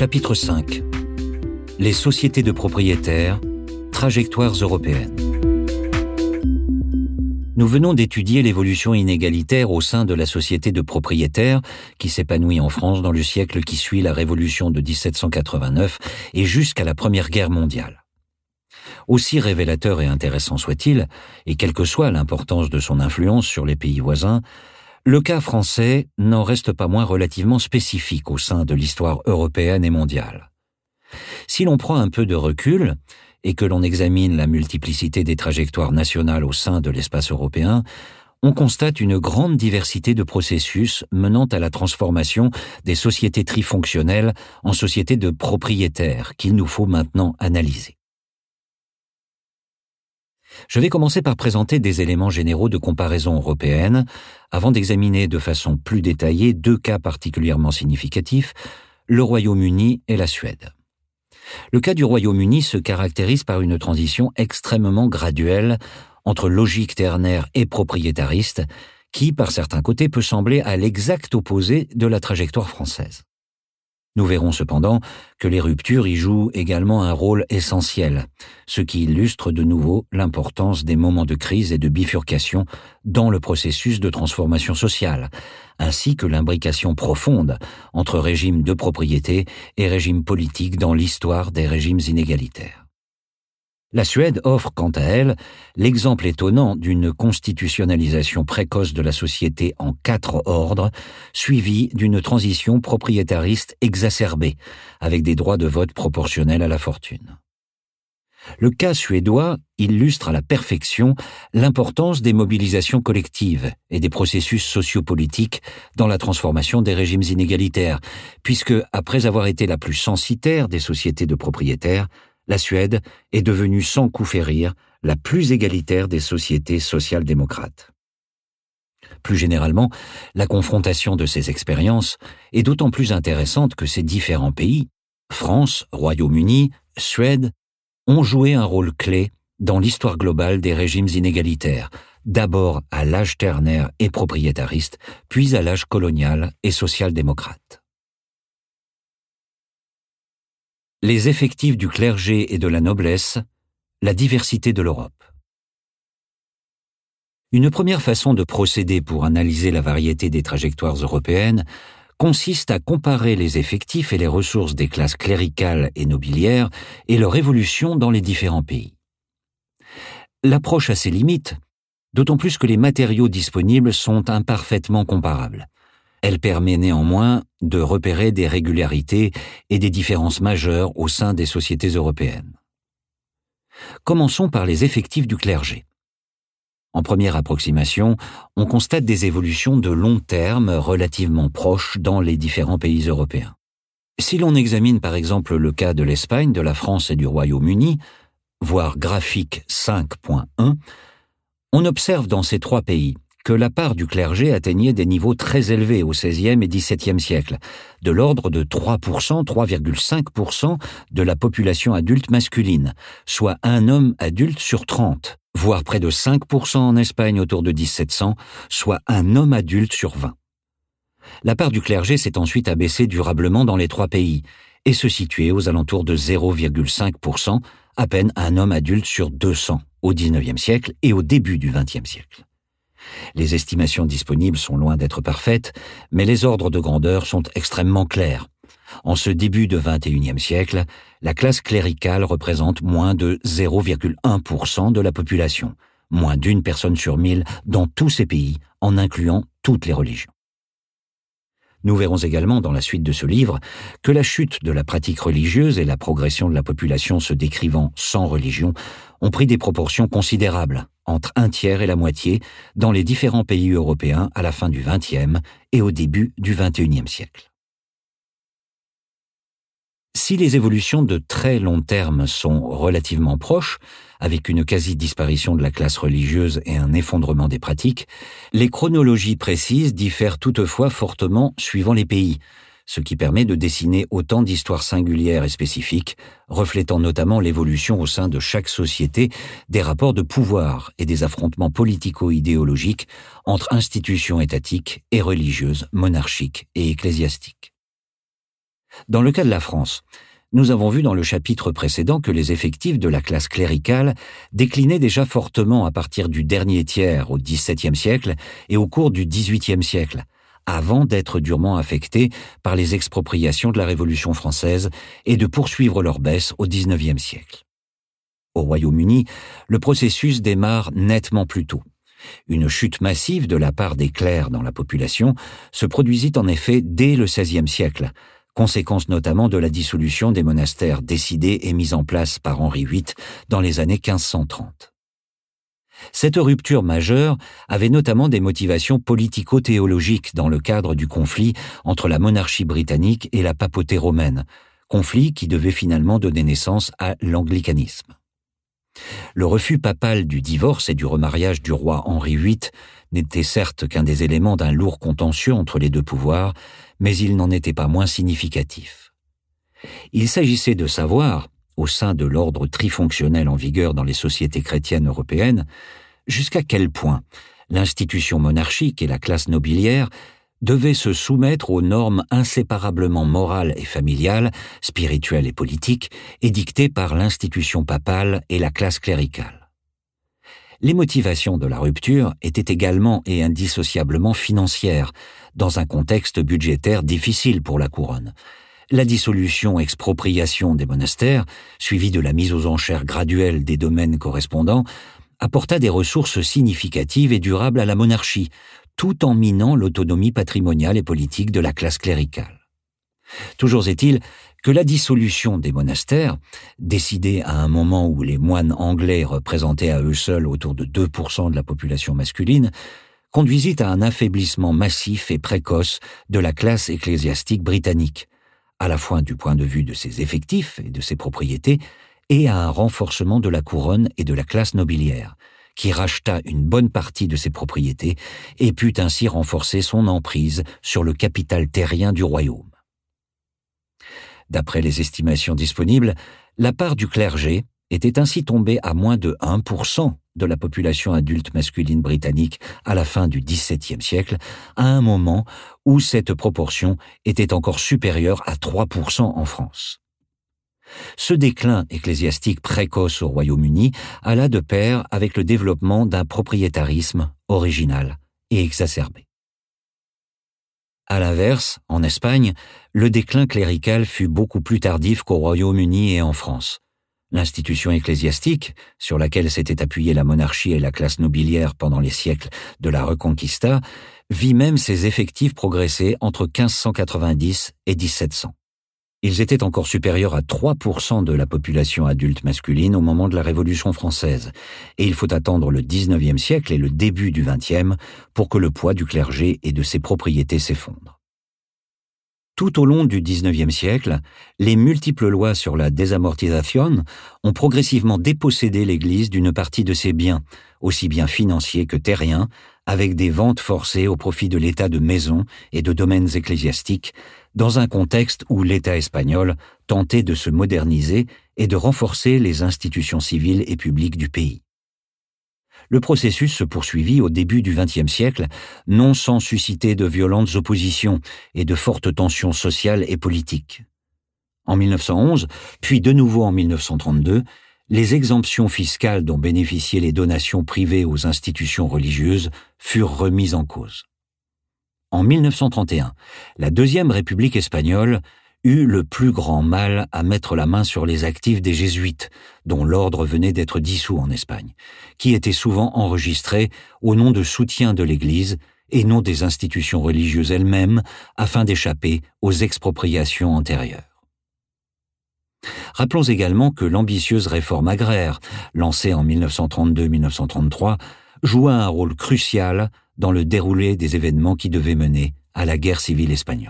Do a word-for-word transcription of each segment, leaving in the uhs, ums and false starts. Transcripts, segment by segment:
Chapitre cinq. Les sociétés de propriétaires, trajectoires européennes. Nous venons d'étudier l'évolution inégalitaire au sein de la société de propriétaires qui s'épanouit en France dans le siècle qui suit la Révolution de dix-sept cent quatre-vingt-neuf et jusqu'à la Première Guerre mondiale. Aussi révélateur et intéressant soit-il, et quelle que soit l'importance de son influence sur les pays voisins, le cas français n'en reste pas moins relativement spécifique au sein de l'histoire européenne et mondiale. Si l'on prend un peu de recul et que l'on examine la multiplicité des trajectoires nationales au sein de l'espace européen, on constate une grande diversité de processus menant à la transformation des sociétés trifonctionnelles en sociétés de propriétaires qu'il nous faut maintenant analyser. Je vais commencer par présenter des éléments généraux de comparaison européenne avant d'examiner de façon plus détaillée deux cas particulièrement significatifs, le Royaume-Uni et la Suède. Le cas du Royaume-Uni se caractérise par une transition extrêmement graduelle entre logique ternaire et propriétariste qui, par certains côtés, peut sembler à l'exact opposé de la trajectoire française. Nous verrons cependant que les ruptures y jouent également un rôle essentiel, ce qui illustre de nouveau l'importance des moments de crise et de bifurcation dans le processus de transformation sociale, ainsi que l'imbrication profonde entre régimes de propriété et régimes politiques dans l'histoire des régimes inégalitaires. La Suède offre, quant à elle, l'exemple étonnant d'une constitutionnalisation précoce de la société en quatre ordres, suivie d'une transition propriétariste exacerbée, avec des droits de vote proportionnels à la fortune. Le cas suédois illustre à la perfection l'importance des mobilisations collectives et des processus sociopolitiques dans la transformation des régimes inégalitaires, puisque, après avoir été la plus censitaire des sociétés de propriétaires, la Suède est devenue sans coup férir la plus égalitaire des sociétés social-démocrates. Plus généralement, la confrontation de ces expériences est d'autant plus intéressante que ces différents pays, France, Royaume-Uni, Suède, ont joué un rôle clé dans l'histoire globale des régimes inégalitaires, d'abord à l'âge ternaire et propriétariste, puis à l'âge colonial et social-démocrate. Les effectifs du clergé et de la noblesse, la diversité de l'Europe. Une première façon de procéder pour analyser la variété des trajectoires européennes consiste à comparer les effectifs et les ressources des classes cléricales et nobiliaires et leur évolution dans les différents pays. L'approche a ses limites, d'autant plus que les matériaux disponibles sont imparfaitement comparables. Elle permet néanmoins de repérer des régularités et des différences majeures au sein des sociétés européennes. Commençons par les effectifs du clergé. En première approximation, on constate des évolutions de long terme relativement proches dans les différents pays européens. Si l'on examine par exemple le cas de l'Espagne, de la France et du Royaume-Uni, voir graphique cinq point un, on observe dans ces trois pays que la part du clergé atteignait des niveaux très élevés au seizième et dix-septième siècle, de l'ordre de trois pour cent, trois virgule cinq pour cent de la population adulte masculine, soit un homme adulte sur trente, voire près de cinq pour cent en Espagne autour de dix-sept cents, soit un homme adulte sur vingt. La part du clergé s'est ensuite abaissée durablement dans les trois pays et se situait aux alentours de zéro virgule cinq pour cent, à peine un homme adulte sur deux cents au dix-neuvième siècle et au début du vingtième siècle. Les estimations disponibles sont loin d'être parfaites, mais les ordres de grandeur sont extrêmement clairs. En ce début de vingt et unième siècle, la classe cléricale représente moins de zéro virgule un pour cent de la population, moins d'une personne sur mille dans tous ces pays, en incluant toutes les religions. Nous verrons également dans la suite de ce livre que la chute de la pratique religieuse et la progression de la population se décrivant sans religion ont pris des proportions considérables, entre un tiers et la moitié, dans les différents pays européens à la fin du vingtième et au début du vingt et unième siècle. Si les évolutions de très long terme sont relativement proches, avec une quasi-disparition de la classe religieuse et un effondrement des pratiques, les chronologies précises diffèrent toutefois fortement suivant les pays, ce qui permet de dessiner autant d'histoires singulières et spécifiques, reflétant notamment l'évolution au sein de chaque société des rapports de pouvoir et des affrontements politico-idéologiques entre institutions étatiques et religieuses, monarchiques et ecclésiastiques. Dans le cas de la France, nous avons vu dans le chapitre précédent que les effectifs de la classe cléricale déclinaient déjà fortement à partir du dernier tiers au dix-septième siècle et au cours du dix-huitième siècle, avant d'être durement affectés par les expropriations de la Révolution française et de poursuivre leur baisse au dix-neuvième siècle. Au Royaume-Uni, le processus démarre nettement plus tôt. Une chute massive de la part des clercs dans la population se produisit en effet dès le seizième siècle, conséquence notamment de la dissolution des monastères décidée et mise en place par Henri huit dans les années quinze cent trente. Cette rupture majeure avait notamment des motivations politico-théologiques dans le cadre du conflit entre la monarchie britannique et la papauté romaine, conflit qui devait finalement donner naissance à l'anglicanisme. Le refus papal du divorce et du remariage du roi Henri huit n'était certes qu'un des éléments d'un lourd contentieux entre les deux pouvoirs, mais il n'en était pas moins significatif. Il s'agissait de savoir, au sein de l'ordre trifonctionnel en vigueur dans les sociétés chrétiennes européennes, jusqu'à quel point l'institution monarchique et la classe nobiliaire devaient se soumettre aux normes inséparablement morales et familiales, spirituelles et politiques, édictées par l'institution papale et la classe cléricale. Les motivations de la rupture étaient également et indissociablement financières, dans un contexte budgétaire difficile pour la couronne. La dissolution-expropriation des monastères, suivie de la mise aux enchères graduelle des domaines correspondants, apporta des ressources significatives et durables à la monarchie, tout en minant l'autonomie patrimoniale et politique de la classe cléricale. Toujours est-il que la dissolution des monastères, décidée à un moment où les moines anglais représentaient à eux seuls autour de deux pour cent de la population masculine, conduisit à un affaiblissement massif et précoce de la classe ecclésiastique britannique, à la fois du point de vue de ses effectifs et de ses propriétés, et à un renforcement de la couronne et de la classe nobiliaire, qui racheta une bonne partie de ses propriétés et put ainsi renforcer son emprise sur le capital terrien du royaume. D'après les estimations disponibles, la part du clergé était ainsi tombée à moins de un pour cent de la population adulte masculine britannique à la fin du dix-septième siècle, à un moment où cette proportion était encore supérieure à trois pour cent en France. Ce déclin ecclésiastique précoce au Royaume-Uni alla de pair avec le développement d'un propriétarisme original et exacerbé. À l'inverse, en Espagne, le déclin clérical fut beaucoup plus tardif qu'au Royaume-Uni et en France. L'institution ecclésiastique, sur laquelle s'était appuyée la monarchie et la classe nobiliaire pendant les siècles de la Reconquista, vit même ses effectifs progresser entre quinze cent quatre-vingt-dix et dix-sept cents. Ils étaient encore supérieurs à trois pour cent de la population adulte masculine au moment de la Révolution française, et il faut attendre le dix-neuvième siècle et le début du vingtième pour que le poids du clergé et de ses propriétés s'effondre. Tout au long du dix-neuvième siècle, les multiples lois sur la désamortisation ont progressivement dépossédé l'Église d'une partie de ses biens, aussi bien financiers que terriens, avec des ventes forcées au profit de l'État de maisons et de domaines ecclésiastiques, dans un contexte où l'État espagnol tentait de se moderniser et de renforcer les institutions civiles et publiques du pays. Le processus se poursuivit au début du vingtième siècle, non sans susciter de violentes oppositions et de fortes tensions sociales et politiques. En mille neuf cent onze, puis de nouveau en mille neuf cent trente-deux, les exemptions fiscales dont bénéficiaient les donations privées aux institutions religieuses furent remises en cause. En mille neuf cent trente et un, la Deuxième République espagnole eut le plus grand mal à mettre la main sur les actifs des jésuites, dont l'ordre venait d'être dissous en Espagne, qui étaient souvent enregistrés au nom de soutien de l'Église et non des institutions religieuses elles-mêmes, afin d'échapper aux expropriations antérieures. Rappelons également que l'ambitieuse réforme agraire, lancée en mille neuf cent trente-deux mille neuf cent trente-trois, joua un rôle crucial dans le déroulé des événements qui devaient mener à la guerre civile espagnole.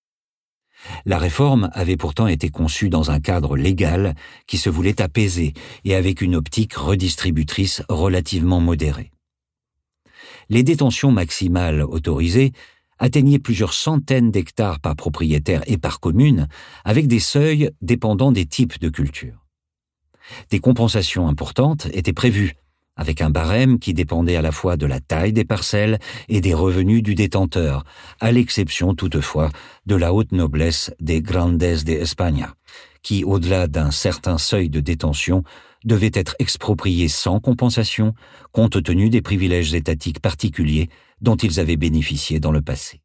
La réforme avait pourtant été conçue dans un cadre légal qui se voulait apaisé et avec une optique redistributrice relativement modérée. Les détentions maximales autorisées atteignaient plusieurs centaines d'hectares par propriétaire et par commune, avec des seuils dépendant des types de cultures. Des compensations importantes étaient prévues, avec un barème qui dépendait à la fois de la taille des parcelles et des revenus du détenteur, à l'exception toutefois de la haute noblesse des Grandes de España, qui, au-delà d'un certain seuil de détention, devait être expropriés sans compensation, compte tenu des privilèges étatiques particuliers dont ils avaient bénéficié dans le passé.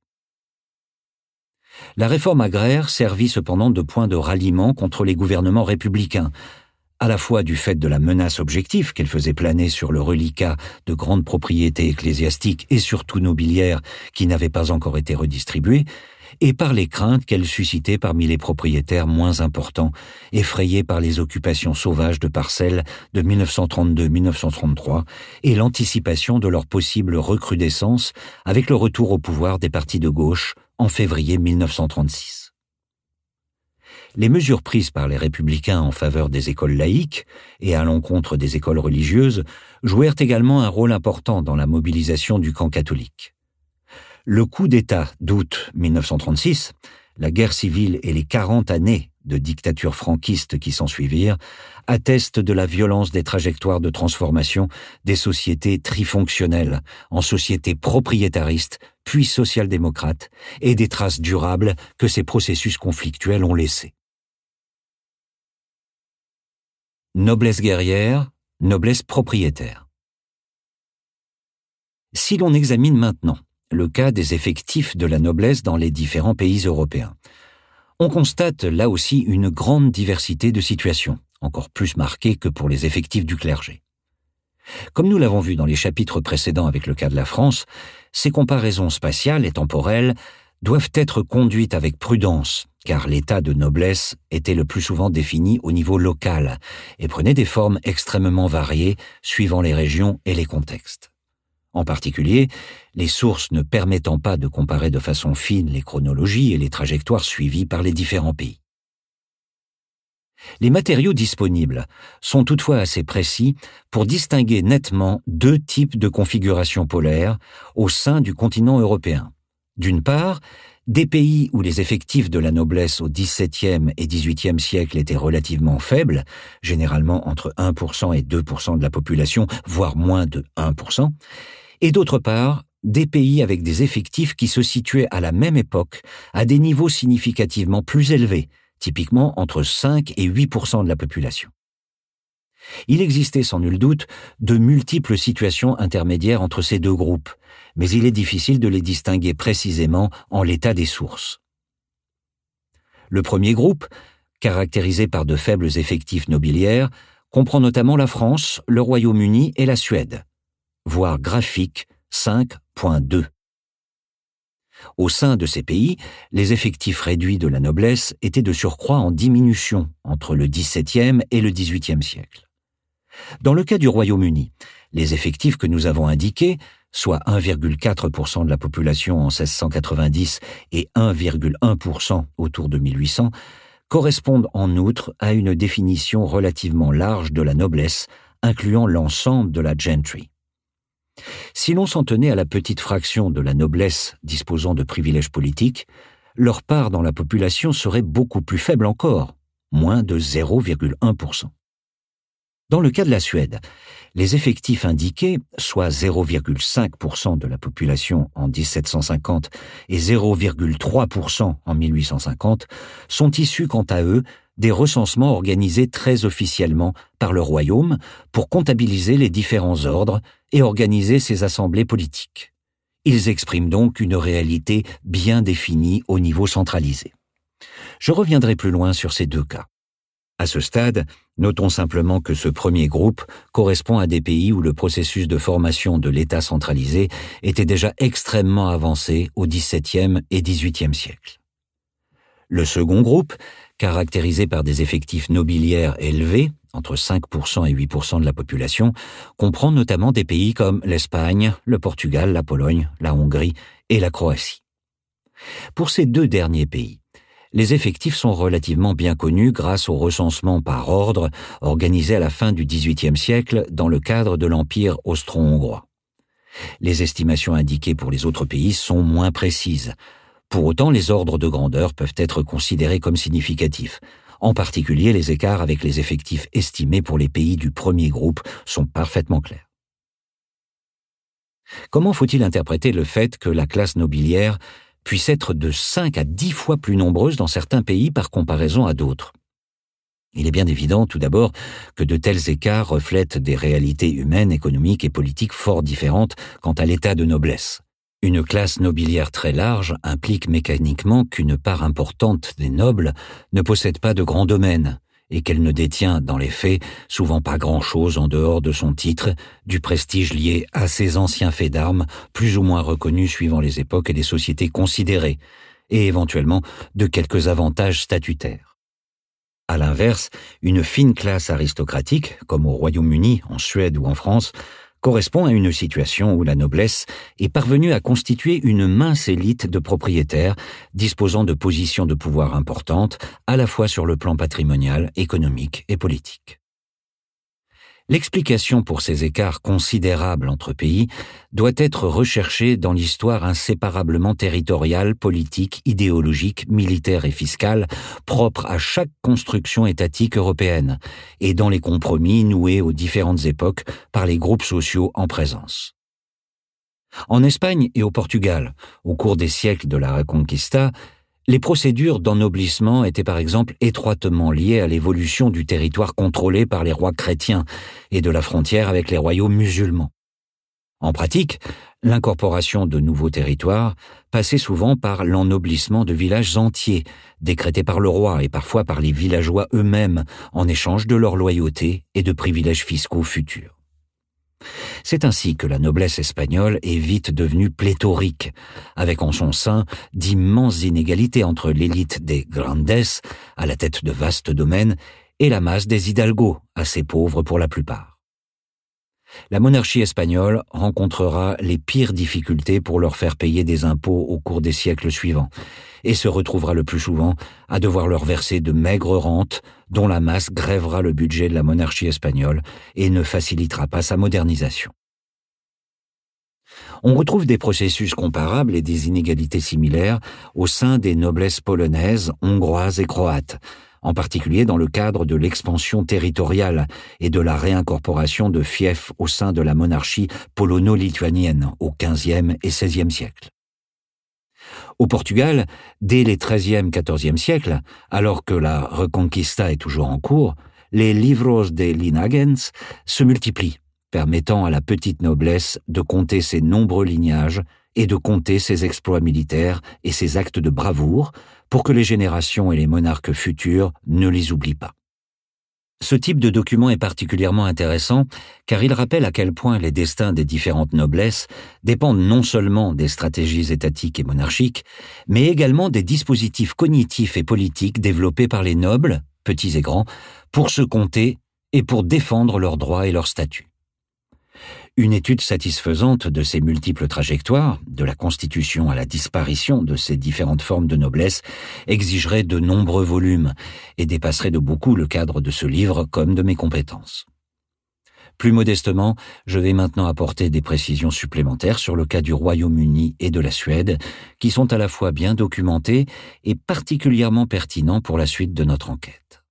La réforme agraire servit cependant de point de ralliement contre les gouvernements républicains, à la fois du fait de la menace objective qu'elle faisait planer sur le reliquat de grandes propriétés ecclésiastiques et surtout nobiliaires qui n'avaient pas encore été redistribuées, et par les craintes qu'elle suscitait parmi les propriétaires moins importants, effrayés par les occupations sauvages de parcelles de mille neuf cent trente-deux à mille neuf cent trente-trois et l'anticipation de leur possible recrudescence avec le retour au pouvoir des partis de gauche en février mille neuf cent trente-six. Les mesures prises par les républicains en faveur des écoles laïques et à l'encontre des écoles religieuses jouèrent également un rôle important dans la mobilisation du camp catholique. Le coup d'État d'août mille neuf cent trente-six, la guerre civile et les quarante années de dictature franquiste qui s'ensuivirent attestent de la violence des trajectoires de transformation des sociétés trifonctionnelles en sociétés propriétaristes puis social-démocrates et des traces durables que ces processus conflictuels ont laissées. Noblesse guerrière, noblesse propriétaire. Si l'on examine maintenant le cas des effectifs de la noblesse dans les différents pays européens, on constate là aussi une grande diversité de situations, encore plus marquée que pour les effectifs du clergé. Comme nous l'avons vu dans les chapitres précédents avec le cas de la France, ces comparaisons spatiales et temporelles doivent être conduites avec prudence, car l'état de noblesse était le plus souvent défini au niveau local et prenait des formes extrêmement variées suivant les régions et les contextes. En particulier, les sources ne permettant pas de comparer de façon fine les chronologies et les trajectoires suivies par les différents pays. Les matériaux disponibles sont toutefois assez précis pour distinguer nettement deux types de configurations polaires au sein du continent européen. D'une part, des pays où les effectifs de la noblesse au dix-septième et dix-huitième siècle étaient relativement faibles, généralement entre un pour cent et deux pour cent de la population, voire moins de un pour cent, et d'autre part, des pays avec des effectifs qui se situaient à la même époque à des niveaux significativement plus élevés, typiquement entre cinq et huit pour cent de la population. Il existait sans nul doute de multiples situations intermédiaires entre ces deux groupes, mais il est difficile de les distinguer précisément en l'état des sources. Le premier groupe, caractérisé par de faibles effectifs nobiliaires, comprend notamment la France, le Royaume-Uni et la Suède. Voir graphique cinq point deux. Au sein de ces pays, les effectifs réduits de la noblesse étaient de surcroît en diminution entre le dix-septième et le dix-huitième siècle. Dans le cas du Royaume-Uni, les effectifs que nous avons indiqués, soit un virgule quatre pour cent de la population en seize cent quatre-vingt-dix et un virgule un pour cent autour de mille huit cents, correspondent en outre à une définition relativement large de la noblesse, incluant l'ensemble de la gentry. Si l'on s'en tenait à la petite fraction de la noblesse disposant de privilèges politiques, leur part dans la population serait beaucoup plus faible encore, moins de zéro virgule un pour cent. Dans le cas de la Suède, les effectifs indiqués, soit zéro virgule cinq pour cent de la population en dix-sept cent cinquante et zéro virgule trois pour cent en mille huit cent cinquante, sont issus quant à eux des recensements organisés très officiellement par le royaume pour comptabiliser les différents ordres et organiser ses assemblées politiques. Ils expriment donc une réalité bien définie au niveau centralisé. Je reviendrai plus loin sur ces deux cas. À ce stade, notons simplement que ce premier groupe correspond à des pays où le processus de formation de l'État centralisé était déjà extrêmement avancé au dix-septième et dix-huitième siècle. Le second groupe, caractérisé par des effectifs nobiliaires élevés, entre cinq pour cent et huit pour cent de la population, comprend notamment des pays comme l'Espagne, le Portugal, la Pologne, la Hongrie et la Croatie. Pour ces deux derniers pays, les effectifs sont relativement bien connus grâce au recensement par ordre organisé à la fin du dix-huitième siècle dans le cadre de l'Empire austro-hongrois. Les estimations indiquées pour les autres pays sont moins précises. Pour autant, les ordres de grandeur peuvent être considérés comme significatifs. En particulier, les écarts avec les effectifs estimés pour les pays du premier groupe sont parfaitement clairs. Comment faut-il interpréter le fait que la classe nobiliaire puisse être de cinq à dix fois plus nombreuse dans certains pays par comparaison à d'autres ? Il est bien évident, tout d'abord, que de tels écarts reflètent des réalités humaines, économiques et politiques fort différentes quant à l'état de noblesse. Une classe nobiliaire très large implique mécaniquement qu'une part importante des nobles ne possède pas de grands domaines et qu'elle ne détient, dans les faits, souvent pas grand-chose en dehors de son titre, du prestige lié à ses anciens faits d'armes, plus ou moins reconnus suivant les époques et les sociétés considérées, et éventuellement de quelques avantages statutaires. À l'inverse, une fine classe aristocratique, comme au Royaume-Uni, en Suède ou en France, correspond à une situation où la noblesse est parvenue à constituer une mince élite de propriétaires disposant de positions de pouvoir importantes, à la fois sur le plan patrimonial, économique et politique. L'explication pour ces écarts considérables entre pays doit être recherchée dans l'histoire inséparablement territoriale, politique, idéologique, militaire et fiscale propre à chaque construction étatique européenne et dans les compromis noués aux différentes époques par les groupes sociaux en présence. En Espagne et au Portugal, au cours des siècles de la Reconquista, les procédures d'ennoblissement étaient par exemple étroitement liées à l'évolution du territoire contrôlé par les rois chrétiens et de la frontière avec les royaumes musulmans. En pratique, l'incorporation de nouveaux territoires passait souvent par l'ennoblissement de villages entiers, décrétés par le roi et parfois par les villageois eux-mêmes en échange de leur loyauté et de privilèges fiscaux futurs. C'est ainsi que la noblesse espagnole est vite devenue pléthorique, avec en son sein d'immenses inégalités entre l'élite des grandes, à la tête de vastes domaines, et la masse des hidalgos, assez pauvres pour la plupart. La monarchie espagnole rencontrera les pires difficultés pour leur faire payer des impôts au cours des siècles suivants, et se retrouvera le plus souvent à devoir leur verser de maigres rentes dont la masse grèvera le budget de la monarchie espagnole et ne facilitera pas sa modernisation. On retrouve des processus comparables et des inégalités similaires au sein des noblesses polonaises, hongroises et croates, en particulier dans le cadre de l'expansion territoriale et de la réincorporation de fiefs au sein de la monarchie polono-lituanienne au quinzième et seizième siècle. Au Portugal, dès les treizième et quatorzième siècles, alors que la Reconquista est toujours en cours, les livros de linagens se multiplient, permettant à la petite noblesse de compter ses nombreux lignages et de compter ses exploits militaires et ses actes de bravoure pour que les générations et les monarques futurs ne les oublient pas. Ce type de document est particulièrement intéressant car il rappelle à quel point les destins des différentes noblesses dépendent non seulement des stratégies étatiques et monarchiques, mais également des dispositifs cognitifs et politiques développés par les nobles, petits et grands, pour se compter et pour défendre leurs droits et leurs statuts. Une étude satisfaisante de ces multiples trajectoires, de la constitution à la disparition de ces différentes formes de noblesse, exigerait de nombreux volumes et dépasserait de beaucoup le cadre de ce livre comme de mes compétences. Plus modestement, je vais maintenant apporter des précisions supplémentaires sur le cas du Royaume-Uni et de la Suède, qui sont à la fois bien documentés et particulièrement pertinents pour la suite de notre enquête.